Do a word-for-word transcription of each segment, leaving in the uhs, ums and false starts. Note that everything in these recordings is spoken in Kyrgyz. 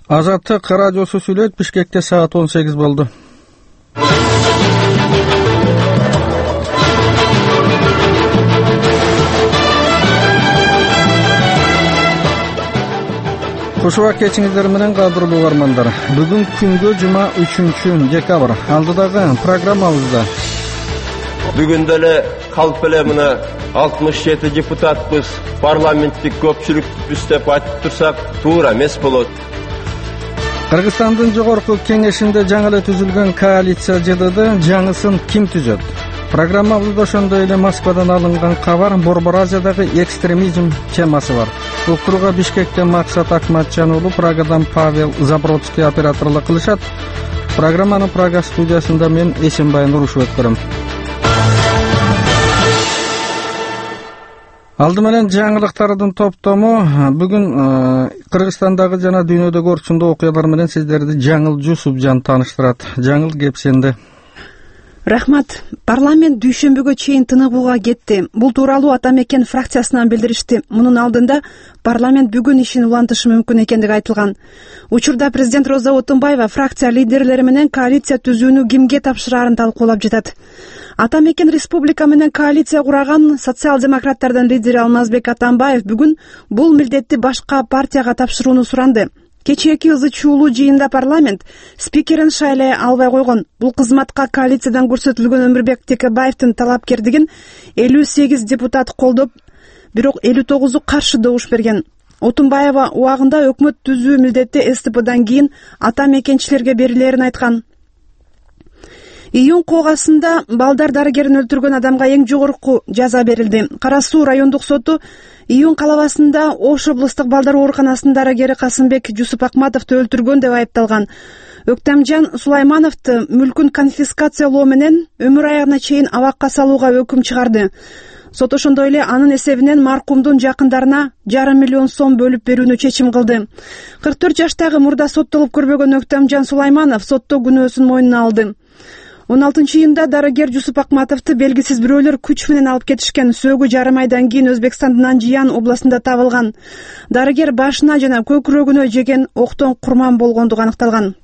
Азаттык радиосу сүйлөйт. Бишкекте саат он сегиз болду. Кушуба кечиңиздер менен кадырлуу угармандар. Бүгүн күнгө жума үчүнчү декабрь. Алдыдагы программабызда бүгүн деле калп эле мына алтымыш жети депутатпыз, парламенттик көпчүлүкпүз деп айтып турсак туура эмес болот. Кыргызстандын жогорку кеңешинде жаңы эле түзүлгөн коалиция жыдыды жаңысын ким түзөт? Программабызда ошондой эле Москвадан алынган кабар, Борбор Азиядагы экстремизм темасы бар. Уктурууга Бишкектен Максат Акматжан уулу, Прагадан Павел Забродский операторлук кылышат. Программанын Прага студиясында мен Эсенбай Нурушев өткөрөм. Алды менен жаңылыктардын топтому. Бүгүн Кыргызстандагы жана дүйнөдөгү орчундуу окуялар менен сиздерди Жаңыл Жусупжан тааныштырат. Жаңыл, кеп сенде. Рахмат. Парламент дүйшөмбүгө чейин тыныгууга кетти. Бул тууралуу Ата Мекен фракциясынан билдиришти. Мунун алдында парламент бүгүн ишин улантышы мүмкүн экендиги айтылган. Учурда президент Роза Отунбаева фракция лидерлери менен коалиция түзүүнү кимге тапшыраарын талкуулап жатат. Ата Мекен республика менен коалиция кураган социал-демократтардын лидери Алмазбек Атамбаев бүгүн бул милдетти башка партияга тапшырууну суранды. Кечээки ызы чуулуу жыйында парламент спикерин шайлай албай койгон. Бул кызматка коалициядан көрсөтүлгөн Өмүрбек Текебаевдин талапкердигин элүү сегиз депутат колдоп, бирок элүү тогузу каршы добуш берген. Отунбаева убагында өкмөт түзүү милдети СТПдан кийин ата мекенчилерге берилерин айткан. Июнь когасында балдар дарыгерин өлтүргөн адамга эң жогорку жаза берилди. Кара Суу райондук соту Июнь калабасында Ош облустук балдар ооруканасынын дарыгери Касымбек Жусупакматовду өлтүргөн деп айыпталган. Өктөмжан Сулаймановду мүлкүн конфискациялоо менен өмүр аягына чейин абакка салууга өкүм чыгарды. Сот ошондой эле анын эсебинен маркумдун жакындарына жарым миллион сом бөлүп берүүнү чечим кылды. кырк төрт жаштагы мурда соттолуп көрбөгөн Өктөмжан Сулайманов сотто күнөөсүн мойнуна алды. он алтынчы июнда дарыгер Жусупакматовду белгисиз бирөөлөр күч менен алып кетишкен. Сөөгү жарым айдан кийин Өзбекстандын Анжиян областында табылган. Дарыгер башына жана көкүрөгүнө жеген октон курман болгондугу аныкталган.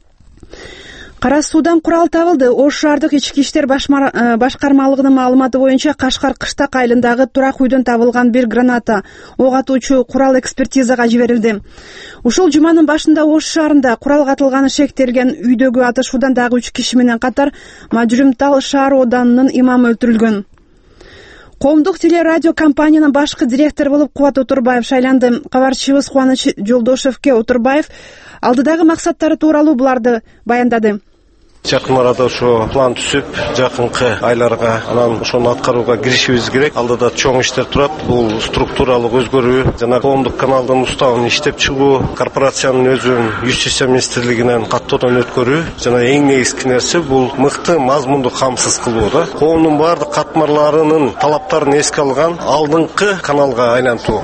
Кара Суудан курал табылды. Ош шаардык ички иштер башкармалыгынын маалыматы боюнча Кашкар Кыштак айылындагы турак үйдөн табылган бир граната, ок атуучу курал экспертизага жиберилди. Ушул жуманын башында Ош шаарында курал катылганы шектелген үйдөгү атышуудан дагы үч киши менен катар Мажрюмтал шаар оданынын имамы өлтүрүлгөн. Коомдук телерадио компаниянын башкы директору болуп Кубат Отурбаев шайланды. Кабарчыбыз Кубаныч Жолдошевке Отурбаев алдыдагы максаттары тууралуу буларды баяндады. Жакын арада ошо план түзүп, жакынкы айларга анан ошону аткарууга киришибиз керек. Алдыда чоң иштер турат. Бул структуралык өзгөрүү, жана коомдук каналдын уставын иштеп чыгуу, корпорациянын өзүн Юстиция министрлигинен каттоодон өткөрүү, жана эң негизги нерсе бул мыкты мазмундук камсыз кылуу да. Коомдун бардык катмарларынын талаптарын эске алган алдыңкы каналга айлантуу.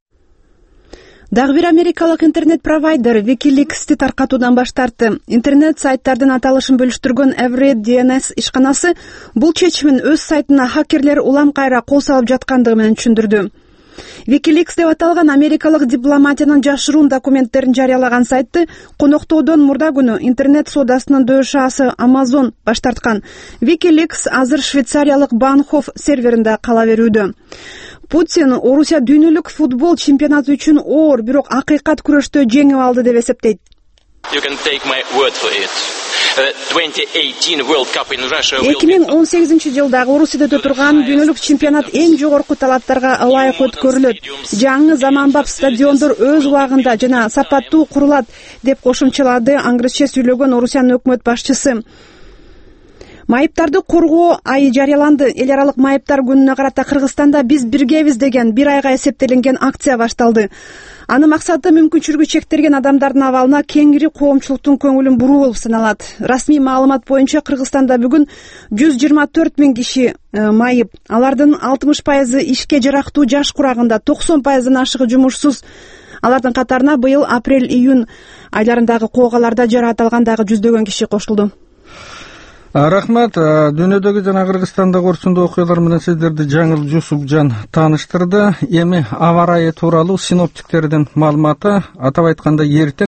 Дагы бир америкалык интернет-провайдер Wikileaks'ти таркатуудан баш тартты. Интернет сайттардын аталышын бөлүштүргөн Everett ди эн эс ишканасы бул чечимин өз сайтына хакерлер улам кайра кол салып жаткандыгы менен түшүндүрдү. Wikileaks деп аталган америкалык дипломатиянын жашыруун документтерин жарыялаган сайтты коноктоодон мурда күнү интернет соодасынын дөшаасы Amazon баш тарткан. Wikileaks азыр швейцариялык Банхоф серверинде кала берүүдө. Путин Орусия дүйнөлүк футбол чемпионаты үчүн оор, бирок акыйкат күрөштө жеңип алды деп эсептейт. эки миң он сегизинчи жылдагы Орусияда өтө турган дүйнөлүк чемпионат эң жогорку талаптарга ылайык өткөрүлөт. Жаңы заманбап стадиондор өз убагында жана сапаттуу курулат деп кошумчалады англисче сүйлөгөн Орусиянын өкмөт башчысы. Майыптарды коргоо айы жарыяланды. Эл аралык майыптар күнүнө карата Кыргызстанда биз биргебиз деген бир айга эсептелинген акция башталды. Анын максаты мүмкүнчүлүгү чектелген адамдардын абалына кеңири коомчулуктун көңүлүн буруу болуп саналат. Расмий маалымат боюнча Кыргызстанда бүгүн жүз жыйырма төрт миң киши майып. Алардын алтымыш пайызы ишке жарактуу жаш курагында, токсон пайыздан ашыгы жумушсуз. Алардын катарына быйыл апрель-июнь айларындагы коогаларда жараат алган дагы жүздөгөн киши кошулду. Рахмат. Дүйнөдөгү жана Кыргызстандагы орчундуу окуялар менен сиздерди Жаңыл Жусупжан тааныштырды. Эми аба ырайы тууралуу синоптиктердин маалыматы, атап айтканда эртең